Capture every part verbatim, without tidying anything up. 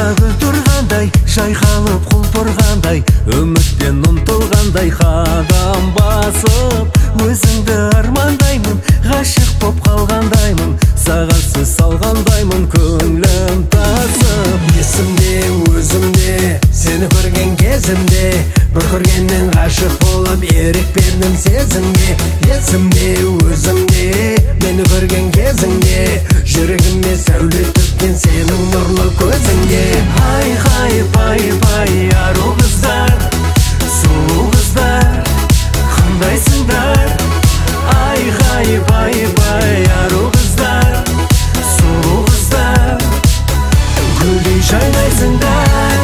гүл тұрғандай, жайқалып құлпырғандай, үмітпен ұмтылғандай қадам басып, өзіңді армандаймын, ғашық боп қалғандаймын, саған сөз салғандаймын, көңілім тасып. Есімде, өзімде, сені көрген кезімде, бір көргеннен ғашық болып ерік бердім сезімге. Есімде, өзімде, мені көрген кезіңде, жүрегіме сәуле төккен сенің нұрлы көзіңде. Ай, хай, пай, пай, ару қыздар, сұлу қыздар, қандайсыңдар? Ай, хай, пай, пай, ару қыздар, сұлу қыздар, гүлдей жайнайсыңдар.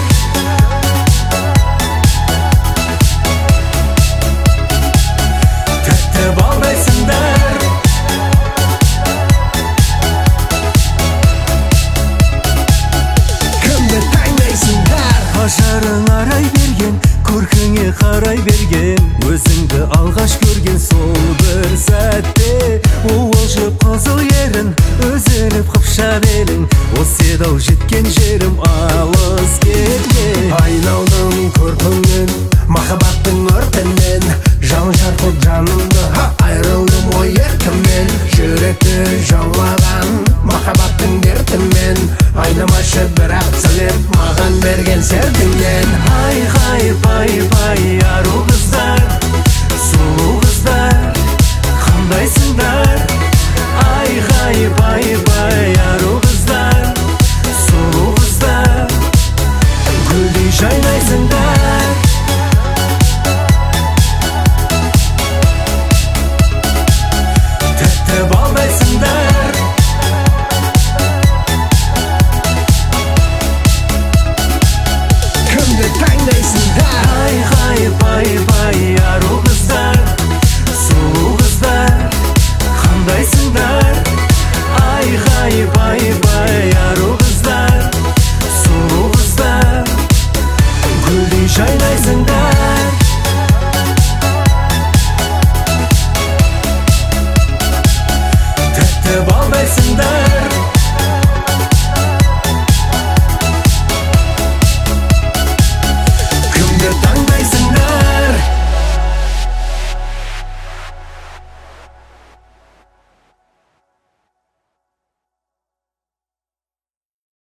Тәтті балдайсыңдар. Кімді таңдайсыңдар? Ажарың арай берген, көркіңе қарай берген, өзіңді алғаш көрген сол бір сәтте, уылжып қызыл ерін, өзіліп қыпша белің, осы еді-ау жеткен жерім алыс кеткен. Айналдым көркіңнен, махаббаттың өртінен, жалын шарпып жанымды, айрылдым ой еркіммен, жүректі жаулаған махаббаттың дертімен, айнымашы бірақ сәлем маған берген сертіңнен. Ай, хай, пай, пай, ару қыздар, сұлу қыздар, қандайсыңдар? Ай, хай, пай, пай.